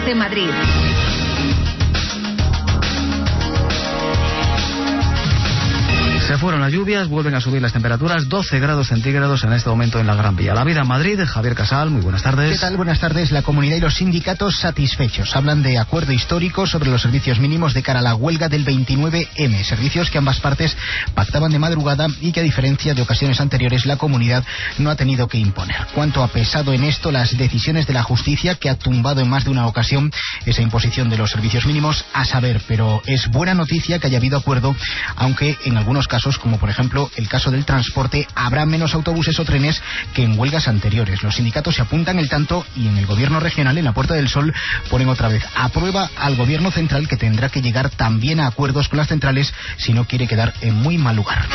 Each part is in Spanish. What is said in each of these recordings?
Conoce Madrid. Se fueron las lluvias, vuelven a subir las temperaturas, 12 grados centígrados en este momento en la Gran Vía. La vida en Madrid, Javier Casal, muy buenas tardes. ¿Qué tal? Buenas tardes. La comunidad y los sindicatos satisfechos. Hablan de acuerdo histórico sobre los servicios mínimos de cara a la huelga del 29M. Servicios que ambas partes pactaban de madrugada y que, a diferencia de ocasiones anteriores, la comunidad no ha tenido que imponer. ¿Cuánto ha pesado en esto las decisiones de la justicia, que ha tumbado en más de una ocasión esa imposición de los servicios mínimos? A saber, pero es buena noticia que haya habido acuerdo, aunque en algunos casos, como por ejemplo el caso del transporte, habrá menos autobuses o trenes que en huelgas anteriores. Los sindicatos se apuntan el tanto y en el gobierno regional, en la Puerta del Sol, ponen otra vez a prueba al gobierno central, que tendrá que llegar también a acuerdos con las centrales si no quiere quedar en muy mal lugar.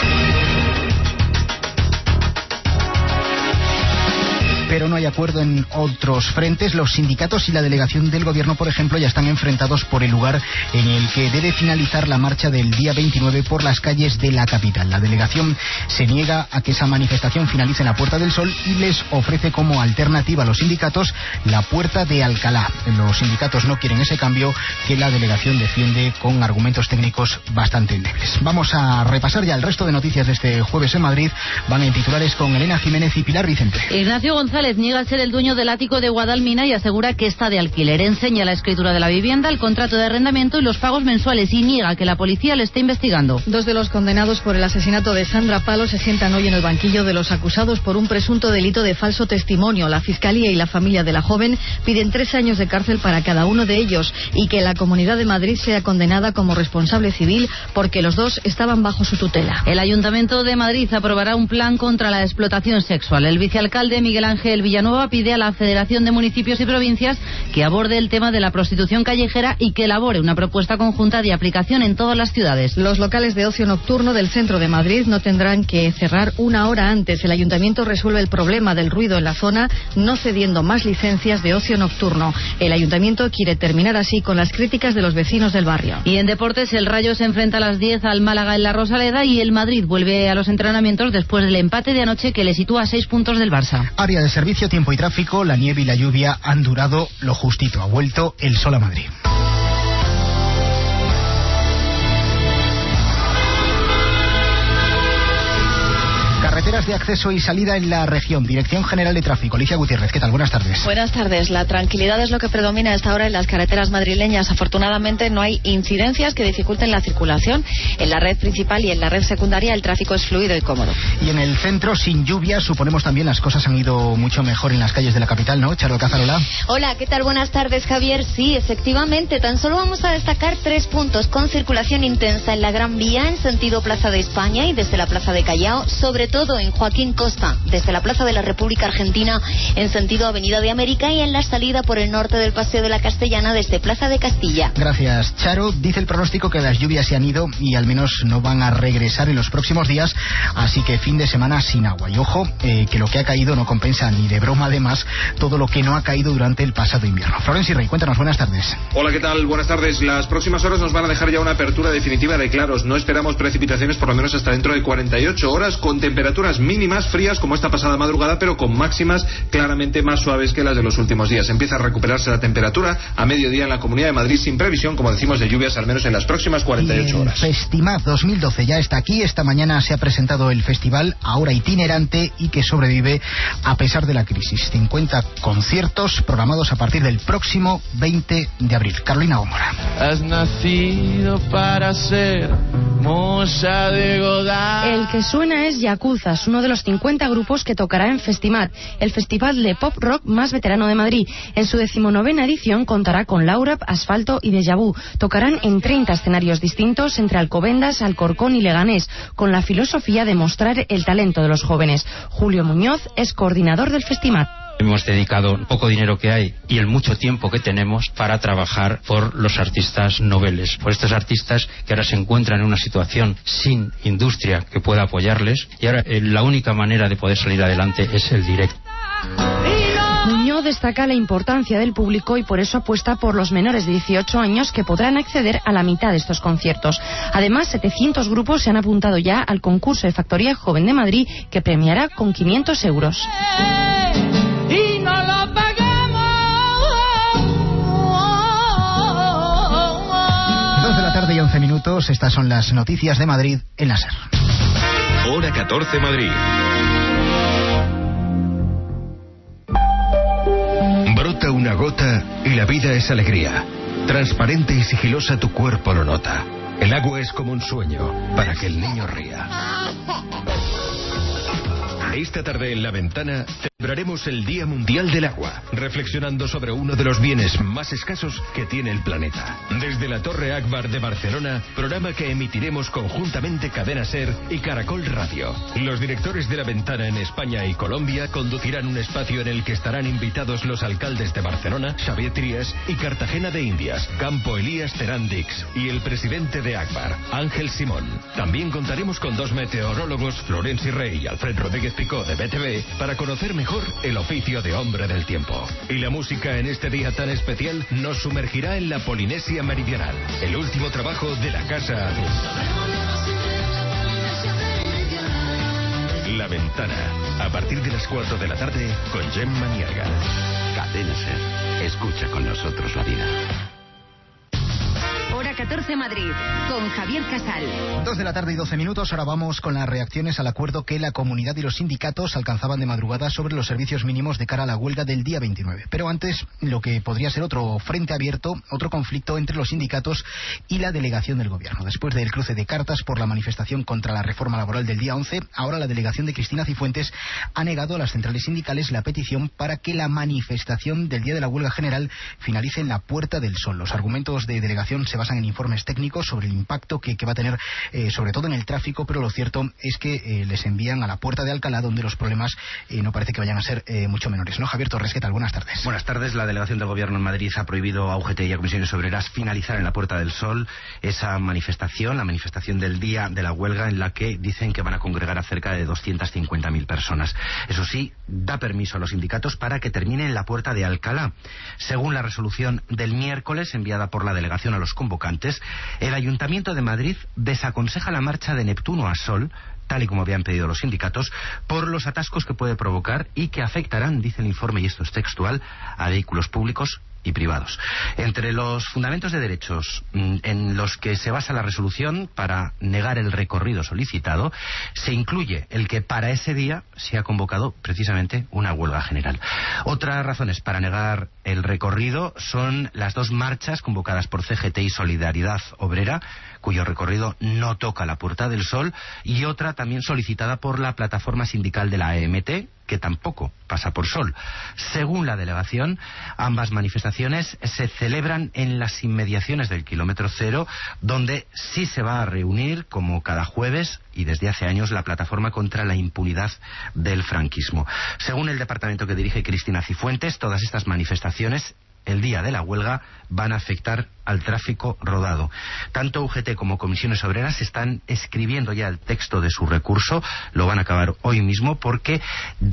Pero no hay acuerdo en otros frentes. Los sindicatos y la delegación del gobierno, por ejemplo, ya están enfrentados por el lugar en el que debe finalizar la marcha del día 29 por las calles de la capital. La delegación se niega a que esa manifestación finalice en la Puerta del Sol y les ofrece como alternativa a los sindicatos la Puerta de Alcalá. Los sindicatos no quieren ese cambio, que la delegación defiende con argumentos técnicos bastante endebles. Vamos a repasar ya el resto de noticias de este jueves en Madrid. Van en titulares con Elena Jiménez y Pilar Vicente. Ignacio González niega ser el dueño del ático de Guadalmina y asegura que está de alquiler. Enseña la escritura de la vivienda, el contrato de arrendamiento y los pagos mensuales, y niega que la policía le esté investigando. Dos de los condenados por el asesinato de Sandra Palo se sientan hoy en el banquillo de los acusados por un presunto delito de falso testimonio. La Fiscalía y la familia de la joven piden 3 años de cárcel para cada uno de ellos y que la Comunidad de Madrid sea condenada como responsable civil porque los dos estaban bajo su tutela. El Ayuntamiento de Madrid aprobará un plan contra la explotación sexual. El vicealcalde Miguel Ángel Villanueva pide a la Federación de Municipios y Provincias que aborde el tema de la prostitución callejera y que elabore una propuesta conjunta de aplicación en todas las ciudades. Los locales de ocio nocturno del centro de Madrid no tendrán que cerrar 1 hora antes. El Ayuntamiento resuelve el problema del ruido en la zona, no cediendo más licencias de ocio nocturno. El Ayuntamiento quiere terminar así con las críticas de los vecinos del barrio. Y en deportes, el Rayo se enfrenta a las 10 al Málaga en la Rosaleda y el Madrid vuelve a los entrenamientos después del empate de anoche que le sitúa a 6 puntos del Barça. Área de servicio, tiempo y tráfico. La nieve y la lluvia han durado lo justito. Ha vuelto el sol a Madrid. Carreteras de acceso y salida en la región. Dirección General de Tráfico. Alicia Gutiérrez, ¿qué tal? Buenas tardes. Buenas tardes. La tranquilidad es lo que predomina a esta hora en las carreteras madrileñas. Afortunadamente no hay incidencias que dificulten la circulación. En la red principal y en la red secundaria el tráfico es fluido y cómodo. Y en el centro, sin lluvia, suponemos también las cosas han ido mucho mejor en las calles de la capital, ¿no? Charo Alcázar, hola. Hola, ¿qué tal? Buenas tardes, Javier. Sí, efectivamente, tan solo vamos a destacar 3 puntos con circulación intensa en la Gran Vía en sentido Plaza de España y desde la Plaza de Callao, sobre todo en Joaquín Costa, desde la Plaza de la República Argentina en sentido Avenida de América y en la salida por el norte del Paseo de la Castellana desde Plaza de Castilla. Gracias, Charo. Dice el pronóstico que las lluvias se han ido y al menos no van a regresar en los próximos días, así que fin de semana sin agua. Y ojo, que lo que ha caído no compensa ni de broma además todo lo que no ha caído durante el pasado invierno. Florencio Rey, cuéntanos, buenas tardes. Hola, ¿qué tal? Buenas tardes. Las próximas horas nos van a dejar ya una apertura definitiva de claros. No esperamos precipitaciones por lo menos hasta dentro de 48 horas, con temperaturas mínimas frías como esta pasada madrugada, pero con máximas claramente más suaves que las de los últimos días. Empieza a recuperarse la temperatura a mediodía en la Comunidad de Madrid, sin previsión, como decimos, de lluvias al menos en las próximas 48 horas. Festimad 2012 ya está aquí. Esta mañana se ha presentado el festival, ahora itinerante y que sobrevive a pesar de la crisis. 50 conciertos programados a partir del próximo 20 de abril. Carolina Gómora. Has nacido para ser moza de Godard. El que suena es Yakuzas, uno de los 50 grupos que tocará en Festimad, el festival de pop rock más veterano de Madrid. En su 19ª edición contará con Laurap, Asfalto y Déjà Vu. Tocarán en 30 escenarios distintos entre Alcobendas, Alcorcón y Leganés, con la filosofía de mostrar el talento de los jóvenes. Julio Muñoz es coordinador del Festimad. Hemos dedicado el poco dinero que hay y el mucho tiempo que tenemos para trabajar por los artistas noveles, por estos artistas que ahora se encuentran en una situación sin industria que pueda apoyarles, y ahora la única manera de poder salir adelante es el directo. Muñoz destaca la importancia del público y por eso apuesta por los menores de 18 años que podrán acceder a la mitad de estos conciertos. Además, 700 grupos se han apuntado ya al concurso de Factoría Joven de Madrid, que premiará con 500 euros. Y no lo pagamos. sindicatos. Estas son las noticias de Madrid en la SER. Hora 14 Madrid. Brota una gota y la vida es alegría. Transparente y sigilosa tu cuerpo lo nota. El agua es como un sueño para que el niño ría. Esta tarde en La Ventana celebraremos el Día Mundial del Agua, reflexionando sobre uno de los bienes más escasos que tiene el planeta. Desde la Torre Akbar de Barcelona, programa que emitiremos conjuntamente Cadena SER y Caracol Radio. Los directores de La Ventana en España y Colombia conducirán un espacio en el que estarán invitados los alcaldes de Barcelona, Xavier Trias, y Cartagena de Indias, Campo Elías Terán-Dix, y el presidente de Akbar, Ángel Simón. También contaremos con 2 meteorólogos, Florenci Rey y Alfred Rodríguez Picó de BTV, para conocer mejor el oficio de hombre del tiempo. Y la música en este día tan especial nos sumergirá en la Polinesia Meridional, el último trabajo de la Casa Azul. La Ventana, a partir de las 4 de la tarde con Gemma Nierga. Cadena SER, escucha con nosotros la vida. Hora 14 Madrid, con Javier Casal. 2 de la tarde y 12 minutos. Ahora vamos con las reacciones al acuerdo que la comunidad y los sindicatos alcanzaban de madrugada sobre los servicios mínimos de cara a la huelga del día 29. Pero antes, lo que podría ser otro frente abierto, otro conflicto entre los sindicatos y la delegación del gobierno. Después del cruce de cartas por la manifestación contra la reforma laboral del día 11, ahora la delegación de Cristina Cifuentes ha negado a las centrales sindicales la petición para que la manifestación del día de la huelga general finalice en la Puerta del Sol. Los argumentos de delegación se basan en informes técnicos sobre el impacto que va a tener sobre todo en el tráfico, pero lo cierto es que les envían a la Puerta de Alcalá, donde los problemas no parece que vayan a ser mucho menores, ¿no? Javier Torres, ¿qué tal? Buenas tardes. Buenas tardes. La delegación del Gobierno en Madrid ha prohibido a UGT y a Comisiones Obreras finalizar en la Puerta del Sol esa manifestación, la manifestación del día de la huelga, en la que dicen que van a congregar a cerca de 250.000 personas. Eso sí, da permiso a los sindicatos para que termine en la Puerta de Alcalá. Según la resolución del miércoles enviada por la delegación a los convocantes, el Ayuntamiento de Madrid desaconseja la marcha de Neptuno a Sol, tal y como habían pedido los sindicatos, por los atascos que puede provocar y que afectarán, dice el informe, y esto es textual, a vehículos públicos y privados. Entre los fundamentos de derechos en los que se basa la resolución para negar el recorrido solicitado, se incluye el que para ese día se ha convocado precisamente una huelga general. Otras razones para negar el recorrido son las 2 marchas convocadas por CGT y Solidaridad Obrera, cuyo recorrido no toca la Puerta del Sol, y otra también solicitada por la plataforma sindical de la EMT, que tampoco pasa por Sol. Según la delegación, ambas manifestaciones se celebran en las inmediaciones del kilómetro cero, donde sí se va a reunir, como cada jueves y desde hace años, la plataforma contra la impunidad del franquismo. Según el departamento que dirige Cristina Cifuentes, todas estas manifestaciones el día de la huelga van a afectar al tráfico rodado. Tanto UGT como Comisiones Obreras están escribiendo ya el texto de su recurso, lo van a acabar hoy mismo, porque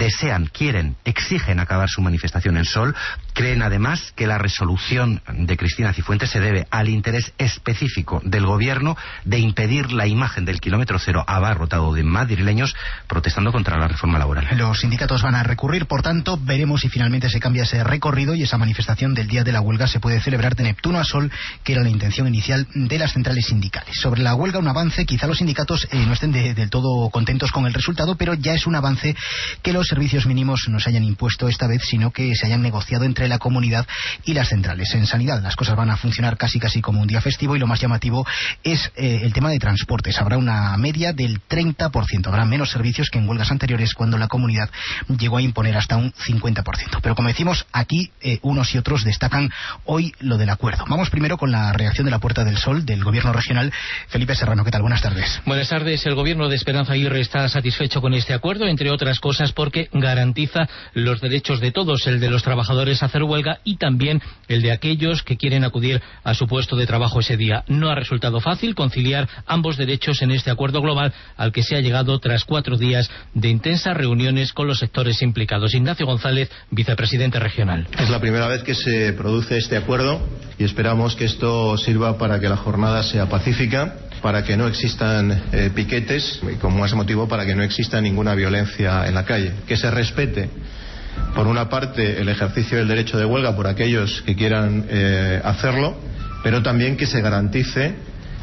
exigen acabar su manifestación en Sol. Creen además que la resolución de Cristina Cifuentes se debe al interés específico del gobierno de impedir la imagen del kilómetro cero abarrotado de madrileños protestando contra la reforma laboral. Los sindicatos van a recurrir, por tanto, veremos si finalmente se cambia ese recorrido y esa manifestación del día de la huelga se puede celebrar de Neptuno a Sol, que era la intención inicial de las centrales sindicales. Sobre la huelga, un avance, quizá los sindicatos no estén del todo contentos con el resultado, pero ya es un avance que los servicios mínimos no se hayan impuesto esta vez, sino que se hayan negociado entre la comunidad y las centrales. En sanidad las cosas van a funcionar casi como un día festivo, y lo más llamativo es el tema de transportes. Habrá una media del 30%, habrá menos servicios que en huelgas anteriores, cuando la comunidad llegó a imponer hasta un 50%. Pero como decimos, aquí unos y otros destacan hoy lo del acuerdo. Vamos primero con la reacción de la Puerta del Sol del Gobierno regional. Felipe Serrano, ¿qué tal? Buenas tardes. Buenas tardes. El Gobierno de Esperanza Aguirre está satisfecho con este acuerdo, entre otras cosas porque garantiza los derechos de todos, el de los trabajadores a hacer huelga y también el de aquellos que quieren acudir a su puesto de trabajo ese día. No ha resultado fácil conciliar ambos derechos en este acuerdo global al que se ha llegado tras 4 días de intensas reuniones con los sectores implicados. Ignacio González, vicepresidente regional. Es la primera vez que se produce este acuerdo y esperamos que esto sirva para que la jornada sea pacífica, para que no existan piquetes y, con más motivo, para que no exista ninguna violencia en la calle. Que se respete, por una parte, el ejercicio del derecho de huelga por aquellos que quieran hacerlo, pero también que se garantice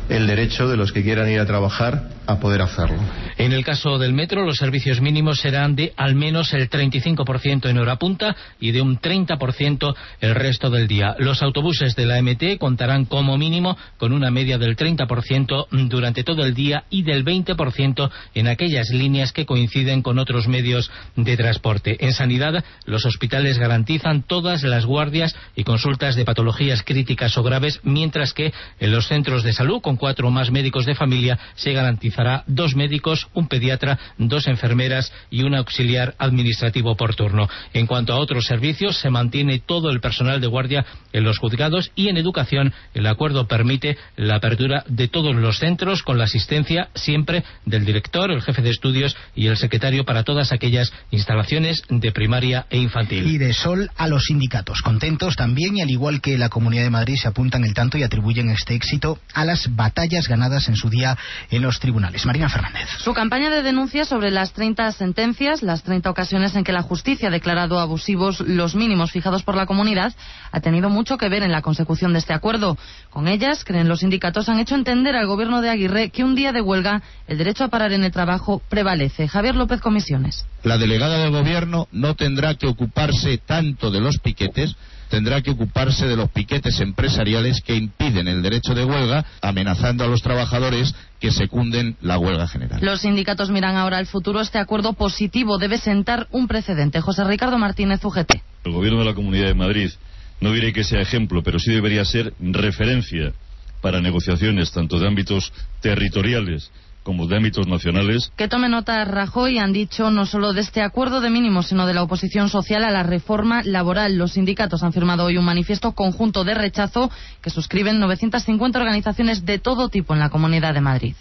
el derecho de los que quieran ir a trabajar a poder hacerlo. En el caso del metro, los servicios mínimos serán de al menos el 35% en hora punta y de un 30% el resto del día. Los autobuses de la MT contarán como mínimo con una media del 30% durante todo el día y del 20% en aquellas líneas que coinciden con otros medios de transporte. En sanidad, los hospitales garantizan todas las guardias y consultas de patologías críticas o graves, mientras que en los centros de salud, con 4 o más médicos de familia, se garantizará 2 médicos, un pediatra, 2 enfermeras y un auxiliar administrativo por turno. En cuanto a otros servicios, se mantiene todo el personal de guardia en los juzgados, y en educación el acuerdo permite la apertura de todos los centros con la asistencia siempre del director, el jefe de estudios y el secretario para todas aquellas instalaciones de primaria e infantil. Y de sol a los sindicatos, contentos también, y al igual que la Comunidad de Madrid, se apuntan el tanto y atribuyen este éxito a las batallas ganadas en su día en los tribunales. Marina Fernández. Su campaña de denuncia sobre las 30 sentencias, las 30 ocasiones en que la justicia ha declarado abusivos los mínimos fijados por la comunidad, ha tenido mucho que ver en la consecución de este acuerdo. Con ellas, creen los sindicatos, han hecho entender al gobierno de Aguirre que un día de huelga el derecho a parar en el trabajo prevalece. Javier López, Comisiones. La delegada del gobierno no tendrá que ocuparse tanto de los piquetes, tendrá que ocuparse de los piquetes empresariales que impiden el derecho de huelga, amenazando a los trabajadores que secunden la huelga general. Los sindicatos miran ahora al futuro. Este acuerdo positivo debe sentar un precedente. José Ricardo Martínez, UGT. El gobierno de la Comunidad de Madrid, no diré que sea ejemplo, pero sí debería ser referencia para negociaciones tanto de ámbitos territoriales como de ámbitos nacionales. Que tome nota Rajoy, han dicho, no solo de este acuerdo de mínimos, sino de la oposición social a la reforma laboral. Los sindicatos han firmado hoy un manifiesto conjunto de rechazo que suscriben 950 organizaciones de todo tipo en la Comunidad de Madrid.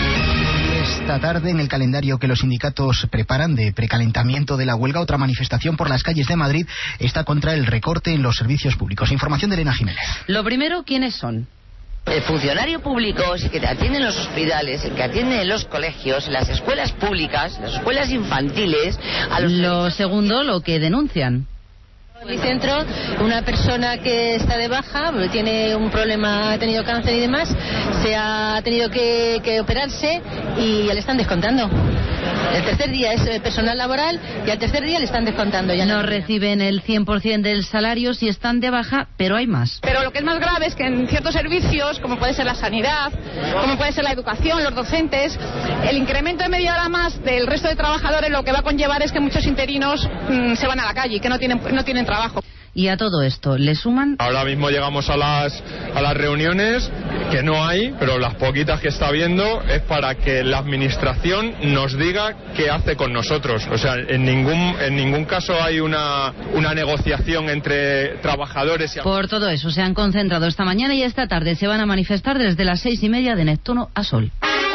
Esta tarde, en el calendario que los sindicatos preparan de precalentamiento de la huelga, otra manifestación por las calles de Madrid está contra el recorte en los servicios públicos. Información de Elena Jiménez. Lo primero, ¿quiénes son? El funcionario público es el que atiende en los hospitales, el que atiende en los colegios, en las escuelas públicas, las escuelas infantiles. Lo segundo, lo que denuncian. En mi centro, una persona que está de baja, tiene un problema, ha tenido cáncer y demás, se ha tenido que operarse y ya le están descontando. El tercer día es personal laboral y al tercer día le están descontando. Ya no reciben el 100% del salario si están de baja, pero hay más. Pero lo que es más grave es que en ciertos servicios, como puede ser la sanidad, como puede ser la educación, los docentes, el incremento de media hora más del resto de trabajadores lo que va a conllevar es que muchos interinos se van a la calle y que no tienen trabajo. Y a todo esto le suman. Ahora mismo llegamos a las reuniones, que no hay, pero las poquitas que está habiendo es para que la administración nos diga qué hace con nosotros. O sea, en ningún caso hay una negociación entre trabajadores. Por todo eso se han concentrado esta mañana y esta tarde se van a manifestar desde las 6:30 de Neptuno a Sol.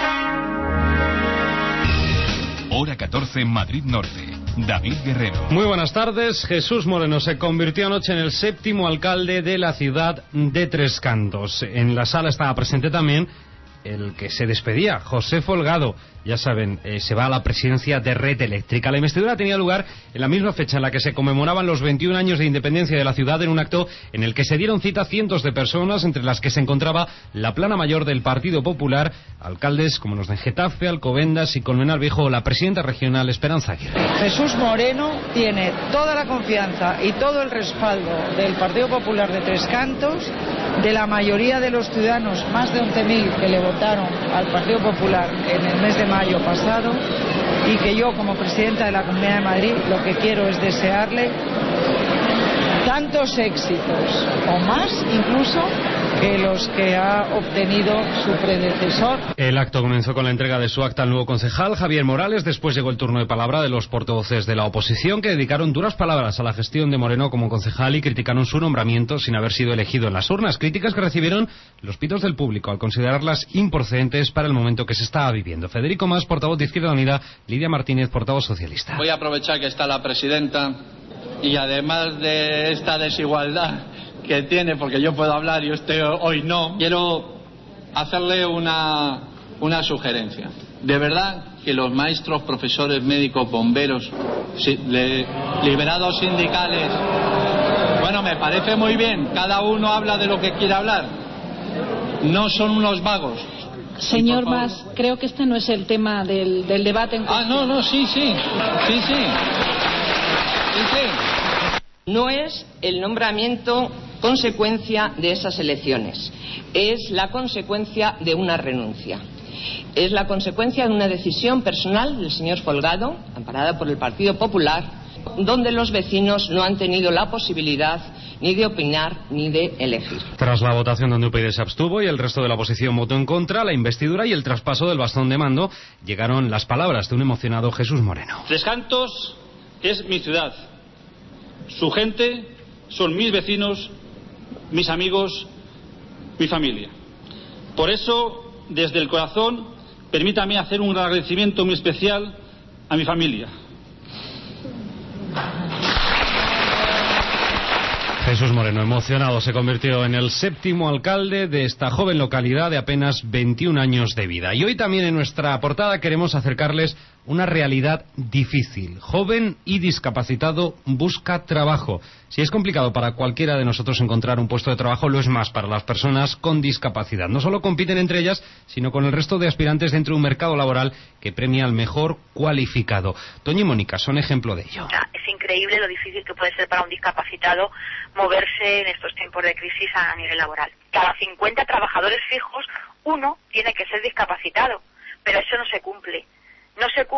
Hora 14, Madrid Norte. David Guerrero. Muy buenas tardes. Jesús Moreno se convirtió anoche en el 7º alcalde de la ciudad de Tres Cantos. En la sala estaba presente también el que se despedía, José Folgado. Ya saben, se va a la presidencia de Red Eléctrica. La investidura tenía lugar en la misma fecha en la que se conmemoraban los 21 años de independencia de la ciudad, en un acto en el que se dieron cita cientos de personas, entre las que se encontraba la plana mayor del Partido Popular, alcaldes como los de Getafe, Alcobendas y Colmenar Viejo, o la presidenta regional Esperanza Aguirre. Jesús Moreno tiene toda la confianza y todo el respaldo del Partido Popular de Tres Cantos, de la mayoría de los ciudadanos, más de 11.000 que le votaron al Partido Popular en el mes de mayo pasado, y que yo, como presidenta de la Comunidad de Madrid, lo que quiero es desearle tantos éxitos o más incluso que los que ha obtenido su predecesor. El acto comenzó con la entrega de su acta al nuevo concejal Javier Morales. Después llegó el turno de palabra de los portavoces de la oposición, que dedicaron duras palabras a la gestión de Moreno como concejal y criticaron su nombramiento sin haber sido elegido en las urnas. Críticas que recibieron los pitos del público al considerarlas improcedentes para el momento que se estaba viviendo. Federico Mas, portavoz de Izquierda Unida; Lidia Martínez, portavoz socialista. Voy a aprovechar que está la presidenta y además de esta desigualdad que tiene, porque yo puedo hablar y usted hoy no, quiero hacerle una sugerencia. De verdad que los maestros, profesores, médicos, bomberos, liberados sindicales, bueno, me parece muy bien, cada uno habla de lo que quiere hablar, no son unos vagos. Señor Mas, creo que este no es el tema del debate. Sí. No es el nombramiento consecuencia de esas elecciones, es la consecuencia de una renuncia. Es la consecuencia de una decisión personal del señor Folgado, amparada por el Partido Popular, donde los vecinos no han tenido la posibilidad ni de opinar ni de elegir. Tras la votación donde UPyD se abstuvo y el resto de la oposición votó en contra, la investidura y el traspaso del bastón de mando, llegaron las palabras de un emocionado Jesús Moreno. Tres Cantos es mi ciudad. Su gente son mis vecinos, mis amigos, mi familia. Por eso, desde el corazón, permítame hacer un agradecimiento muy especial a mi familia. Jesús Moreno, emocionado, se convirtió en el 7º alcalde de esta joven localidad de apenas 21 años de vida. Y hoy también en nuestra portada queremos acercarles una realidad difícil. Joven y discapacitado busca trabajo. Si es complicado para cualquiera de nosotros encontrar un puesto de trabajo, lo es más para las personas con discapacidad. No solo compiten entre ellas, sino con el resto de aspirantes dentro de un mercado laboral que premia al mejor cualificado. Toñi y Mónica son ejemplo de ello. Es increíble lo difícil que puede ser para un discapacitado moverse en estos tiempos de crisis a nivel laboral. Cada 50 trabajadores fijos, uno tiene que ser discapacitado, pero eso no se cumple. No se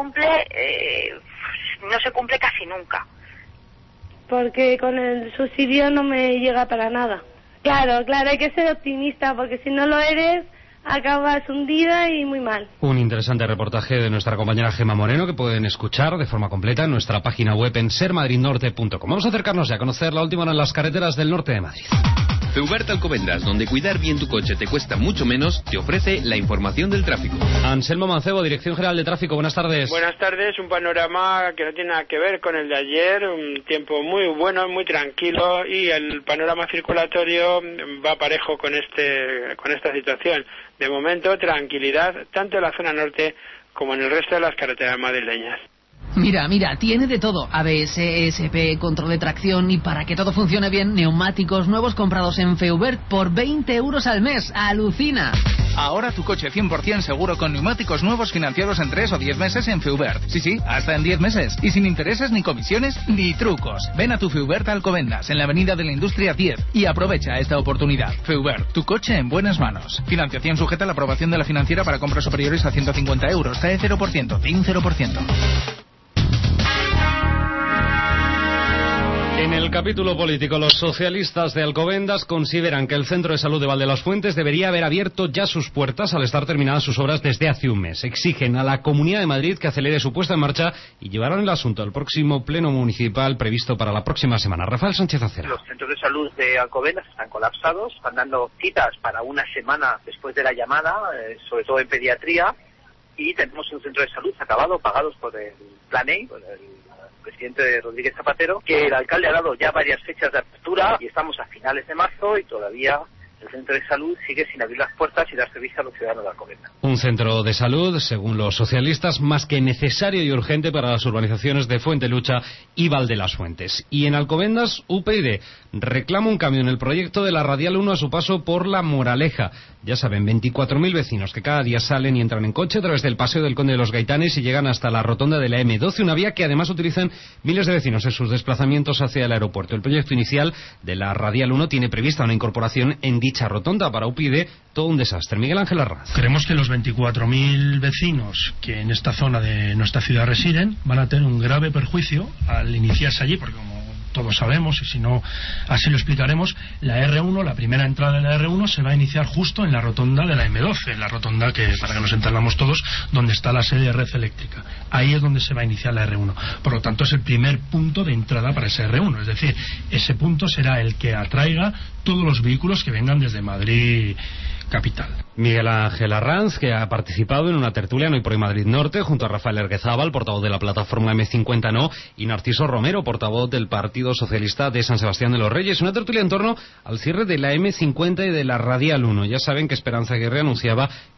cumple casi nunca. Porque con el subsidio no me llega para nada. Claro, hay que ser optimista, porque si no lo eres, acabas hundida y muy mal. Un interesante reportaje de nuestra compañera Gemma Moreno que pueden escuchar de forma completa en nuestra página web en sermadridnorte.com. Vamos a acercarnos ya a conocer la última hora en las carreteras del norte de Madrid. Feubert Alcobendas, donde cuidar bien tu coche te cuesta mucho menos, te ofrece la información del tráfico. Anselmo Mancebo, Dirección General de Tráfico, buenas tardes. Buenas tardes, un panorama que no tiene nada que ver con el de ayer, un tiempo muy bueno, muy tranquilo, y el panorama circulatorio va parejo con esta situación. De momento, tranquilidad, tanto en la zona norte como en el resto de las carreteras madrileñas. Mira, tiene de todo. ABS, ESP, control de tracción y para que todo funcione bien, neumáticos nuevos comprados en Feubert por 20 euros al mes. ¡Alucina! Ahora tu coche 100% seguro con neumáticos nuevos financiados en 3 o 10 meses en Feubert. Sí, hasta en 10 meses. Y sin intereses, ni comisiones, ni trucos. Ven a tu Feubert Alcobendas, en la Avenida de la Industria 10, y aprovecha esta oportunidad. Feubert, tu coche en buenas manos. Financiación sujeta a la aprobación de la financiera para compras superiores a 150 euros. TAE 0%, TIN 0%. En el capítulo político, los socialistas de Alcobendas consideran que el Centro de Salud de Valdelasfuentes debería haber abierto ya sus puertas al estar terminadas sus obras desde hace un mes. Exigen a la Comunidad de Madrid que acelere su puesta en marcha y llevarán el asunto al próximo pleno municipal previsto para la próxima semana. Rafael Sánchez Acera. Los centros de salud de Alcobendas están colapsados, están dando citas para una semana después de la llamada, sobre todo en pediatría, y tenemos un centro de salud acabado, pagados por el Plan E, por el presidente Rodríguez Zapatero, que el alcalde ha dado ya varias fechas de apertura y estamos a finales de marzo y todavía el centro de salud sigue sin abrir las puertas y dar servicio a los ciudadanos de Alcobendas. Un centro de salud, según los socialistas, más que necesario y urgente para las urbanizaciones de Fuentelucha y Valdelasfuentes. Y en Alcobendas, UPyD reclama un cambio en el proyecto de la Radial 1 a su paso por La Moraleja. Ya saben, 24.000 vecinos que cada día salen y entran en coche a través del Paseo del Conde de los Gaitanes y llegan hasta la rotonda de la M12, una vía que además utilizan miles de vecinos en sus desplazamientos hacia el aeropuerto. El proyecto inicial de la Radial 1 tiene prevista una incorporación en dicha rotonda. Para UPyD, todo un desastre. Miguel Ángel Arranz. Creemos que los 24.000 vecinos que en esta zona de nuestra ciudad residen van a tener un grave perjuicio al iniciarse allí, porque como todos sabemos, y si no así lo explicaremos, la R1, la primera entrada de la R1 se va a iniciar justo en la rotonda de la M12, en la rotonda que, para que nos entendamos todos, donde está la sede de Red Eléctrica. Ahí es donde se va a iniciar la R1. Por lo tanto, es el primer punto de entrada para ese R1, es decir, ese punto será el que atraiga todos los vehículos que vengan desde Madrid capital. Miguel Ángel Arranz, que ha participado en una tertulia en Hoy por Hoy Madrid Norte, junto a Rafael Erguezábal, portavoz de la plataforma M50 No, y Narciso Romero, portavoz del Partido Socialista de San Sebastián de los Reyes. Una tertulia en torno al cierre de la M50 y de la Radial 1. Ya saben que Esperanza Aguirre anunciaba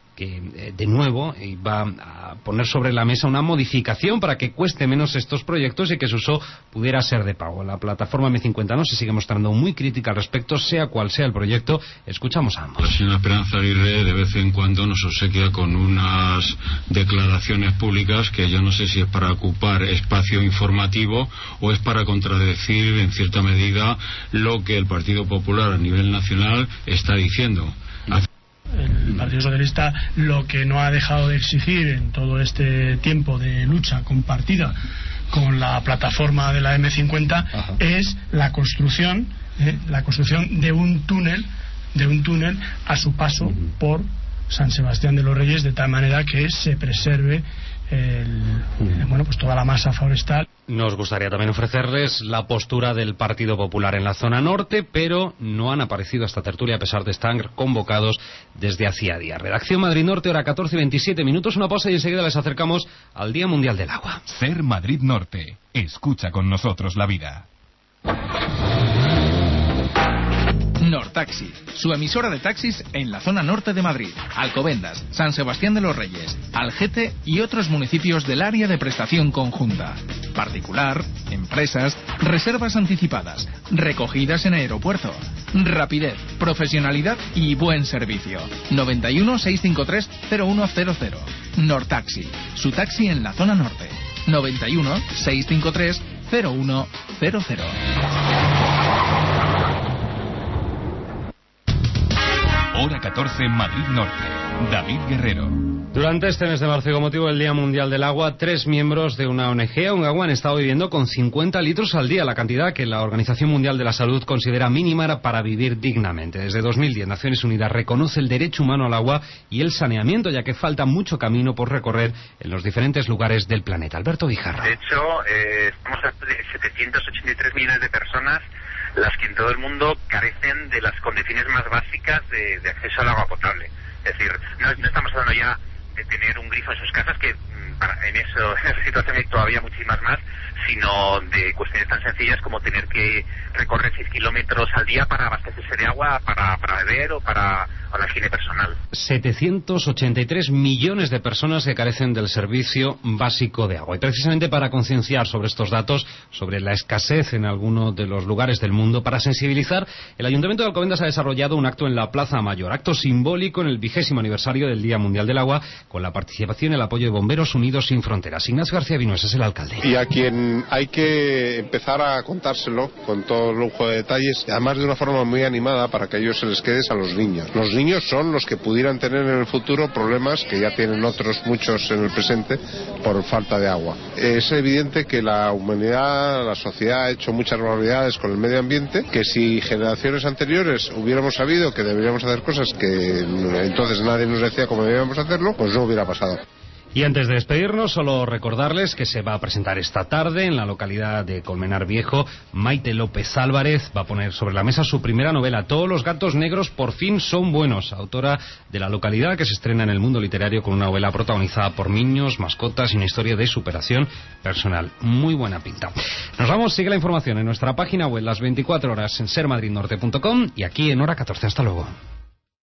que de nuevo va a poner sobre la mesa una modificación para que cueste menos estos proyectos y que su uso pudiera ser de pago. La plataforma M50 no se sigue mostrando muy crítica al respecto, sea cual sea el proyecto. Escuchamos a ambos. La señora Esperanza Aguirre de vez en cuando nos obsequia con unas declaraciones públicas que yo no sé si es para ocupar espacio informativo o es para contradecir en cierta medida lo que el Partido Popular a nivel nacional está diciendo. El Partido Socialista lo que no ha dejado de exigir en todo este tiempo de lucha compartida con la plataforma de la M50 es la construcción de un túnel a su paso por San Sebastián de los Reyes, de tal manera que se preserve pues toda la masa forestal. Nos gustaría también ofrecerles la postura del Partido Popular en la zona norte, pero no han aparecido a esta tertulia a pesar de estar convocados desde hacía días. Redacción Madrid Norte, hora 14:27, una pausa y enseguida les acercamos al Día Mundial del Agua. Ser Madrid Norte. Escucha con nosotros la vida. Nortaxi, su emisora de taxis en la zona norte de Madrid, Alcobendas, San Sebastián de los Reyes, Algete y otros municipios del área de prestación conjunta. Particular, empresas, reservas anticipadas, recogidas en aeropuerto. Rapidez, profesionalidad y buen servicio. 91 653 0100. Nortaxi, su taxi en la zona norte. 91 653 0100. Hora 14, Madrid Norte. David Guerrero. Durante este mes de marzo y con motivo del Día Mundial del Agua, 3 miembros de una ONG, UNGAGUA, han estado viviendo con 50 litros al día, la cantidad que la Organización Mundial de la Salud considera mínima para vivir dignamente. Desde 2010, Naciones Unidas reconoce el derecho humano al agua y el saneamiento, ya que falta mucho camino por recorrer en los diferentes lugares del planeta. Alberto Guijarro. De hecho, estamos a 783 millones de personas las que en todo el mundo carecen de las condiciones más básicas de acceso al agua potable. Es decir, no estamos hablando ya de tener un grifo en sus casas, que en esa situación hay todavía muchísimas más, sino de cuestiones tan sencillas como tener que recorrer 6 kilómetros al día para abastecerse de agua, para beber o para la higiene personal. 783 millones de personas que carecen del servicio básico de agua. Y precisamente para concienciar sobre estos datos, sobre la escasez en algunos de los lugares del mundo, para sensibilizar, el Ayuntamiento de Alcobendas ha desarrollado un acto en la Plaza Mayor, acto simbólico en el 20º aniversario del Día Mundial del Agua, con la participación y el apoyo de Bomberos Unidos Sin Fronteras. Ignacio García Vinuesa es el alcalde. Y a quien hay que empezar a contárselo con todo lujo de detalles, además de una forma muy animada para que a ellos se les quede, a los niños. Los niños son los que pudieran tener en el futuro problemas que ya tienen otros muchos en el presente por falta de agua. Es evidente que la humanidad, la sociedad ha hecho muchas barbaridades con el medio ambiente, que si generaciones anteriores hubiéramos sabido que deberíamos hacer cosas que entonces nadie nos decía cómo debíamos hacerlo, pues no hubiera pasado. Y antes de despedirnos, solo recordarles que se va a presentar esta tarde en la localidad de Colmenar Viejo. Maite López Álvarez va a poner sobre la mesa su primera novela, Todos los gatos negros por fin son buenos, autora de la localidad, que se estrena en el mundo literario con una novela protagonizada por niños, mascotas y una historia de superación personal. Muy buena pinta. Nos vamos, sigue la información en nuestra página web las 24 horas en sermadridnorte.com y aquí en Hora 14. Hasta luego.